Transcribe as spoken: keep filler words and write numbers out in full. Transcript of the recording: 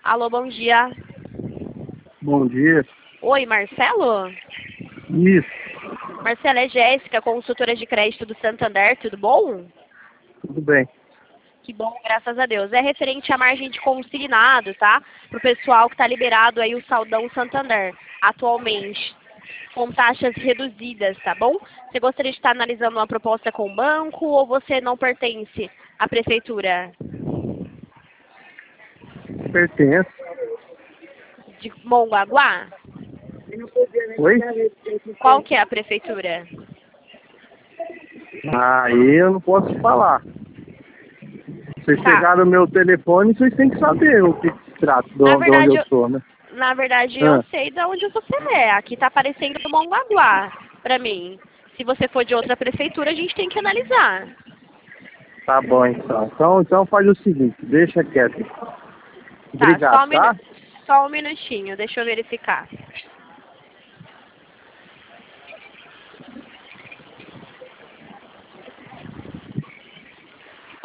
Alô, bom dia. Bom dia. Oi, Marcelo? Isso, Marcelo, é Jéssica, consultora de crédito do Santander, tudo bom? tudo bem. Que bom, graças a Deus. É referente à margem de consignado, tá? Para o pessoal que está liberado aí o Saldão Santander, atualmente, com taxas reduzidas, tá bom? Você gostaria de estar analisando uma proposta com o banco ou você não pertence à prefeitura Pertence. de Mongaguá? Oi? Qual que é a prefeitura? Aí eu não posso falar. Vocês Tá. pegaram o meu telefone, vocês têm que saber o que se trata, de Na onde de onde verdade, eu eu, sou, né? na verdade eu Ah, sei de onde você é. Aqui tá aparecendo Mongaguá pra mim. Se você for de outra prefeitura, a gente tem que analisar. tá bom então. Então, então faz o seguinte, deixa quieto. Tá, só Obrigado, um, minu... tá? só um minutinho, deixa eu verificar.